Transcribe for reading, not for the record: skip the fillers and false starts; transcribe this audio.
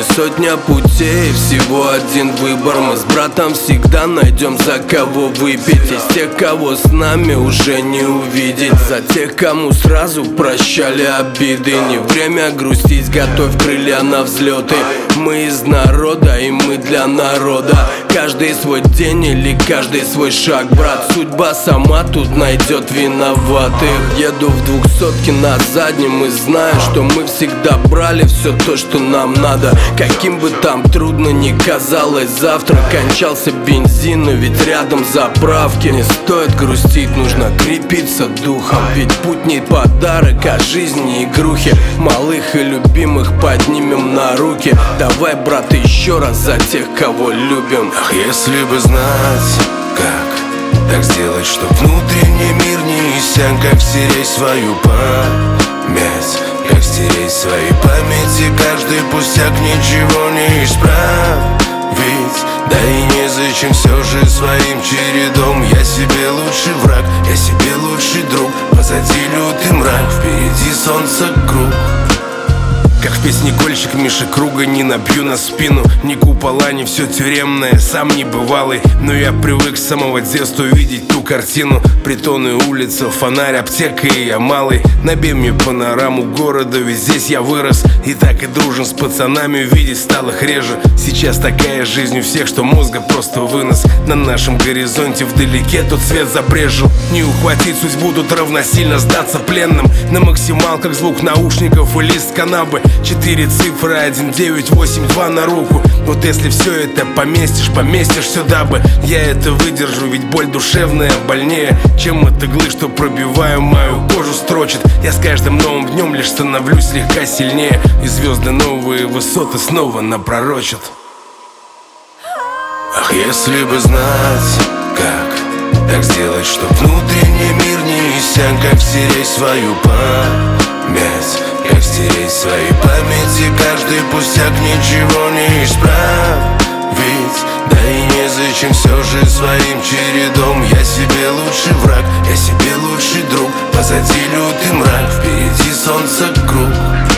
сотня путей, всего один выбор. Мы с братом всегда найдем за кого выпить. Из тех, кого с нами уже не увидеть. За тех, кому сразу прощали обиды. Не время грустить, готовь крылья на взлеты. Мы из народа и мы для народа. Каждый свой день или каждый свой шаг, брат. Судьба сама тут найдет виноватых. Еду в 200-ке на заднем и знаю, что мы всегда брали все то, что нам надо. Каким бы там трудно ни казалось, завтра кончался бензин, но ведь рядом заправки. Не стоит грустить, нужно крепиться духом. Ведь путь не подарок, а жизни игрухи. Малых и любимых поднимем на руки. Давай, брат, еще раз за тех, кого любим. Ах, если бы знать, как так сделать, чтоб внутренний мир не иссяк, как стереть свою память, как стереть своей памяти каждый пустяк, ничего не исправить. Да и незачем все же своим чередом. Я себе лучший враг, я себе лучший друг. Позади лютый мрак, впереди солнце круг. Как в песне Кольщик Миши Круга, не набью на спину ни купола, ни все тюремное, сам не бывалый. Но я привык с самого детства видеть ту картину: притоны, улица, фонарь, аптека, и я малый. Набей мне панораму города, ведь здесь я вырос. И так и дружен с пацанами, видеть стал их реже. Сейчас такая жизнь у всех, что мозга просто вынос. На нашем горизонте вдалеке тот свет забрежил. Не ухватить судьбу, тут равносильно сдаться пленным. На максималках звук наушников и лист канабы. 4 цифры, 1982 на руку. Вот если все это поместишь сюда бы. Я это выдержу, ведь боль душевная больнее, чем от иглы, что пробиваю мою кожу строчит. Я с каждым новым днем лишь становлюсь слегка сильнее. И звезды новые высоты снова напророчат. Ах, если бы знать, как так сделать, чтоб внутренний мир не иссяк, как стереть свою память, как стереть своей памяти каждый пустяк, ничего не исправить. Да и незачем все же своим чередом. Я себе лучший враг, я себе лучший друг. Позади лютый мрак, впереди солнце круг.